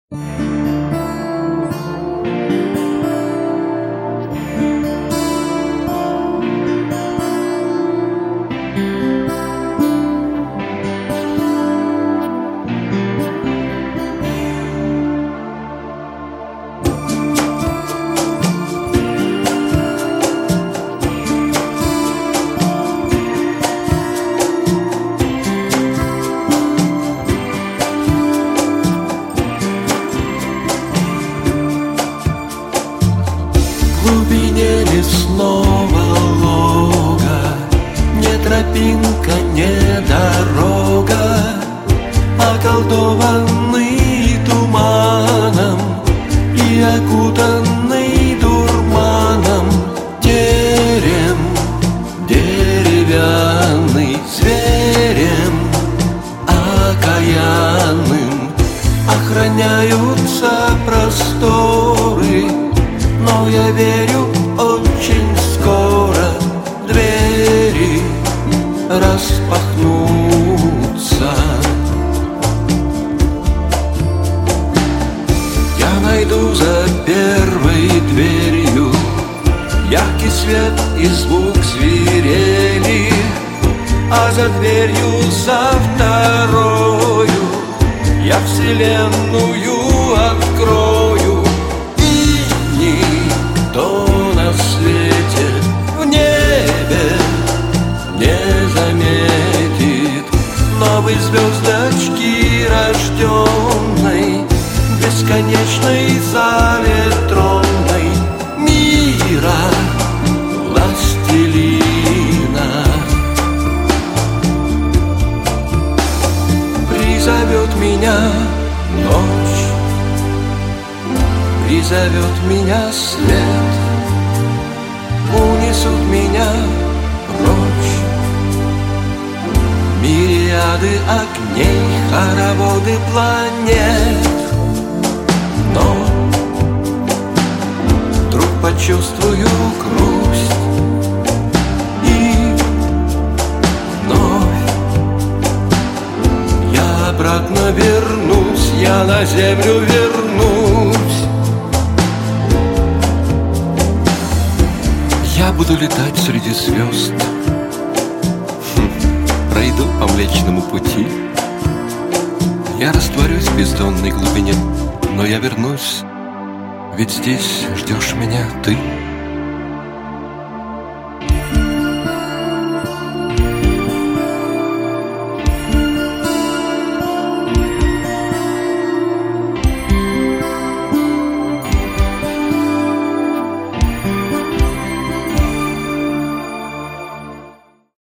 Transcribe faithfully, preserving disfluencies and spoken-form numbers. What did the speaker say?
В глубине лесного лога не тропинка, не дорога, околдованный туманом и окутанный дурманом терем деревянный, зверем окаянным охраняются просторы. Но я верю, очень скоро двери распахнутся. Я найду за первой дверью яркий свет и звук свирели, а за дверью за второю я вселенную открою. Никто на свете в небе не заметит новой звездочки, рожденной бесконечной зале тронной мира властелина. Призовет меня ночь, призовет меня свет, унесут меня прочь мириады огней, хороводы планет. Но вдруг почувствую грусть и вновь я обратно вернусь, я на землю вернусь. Я буду летать среди звезд, хм, пройду по Млечному пути. Я растворюсь в бездонной глубине, но я вернусь, ведь здесь ждешь меня ты.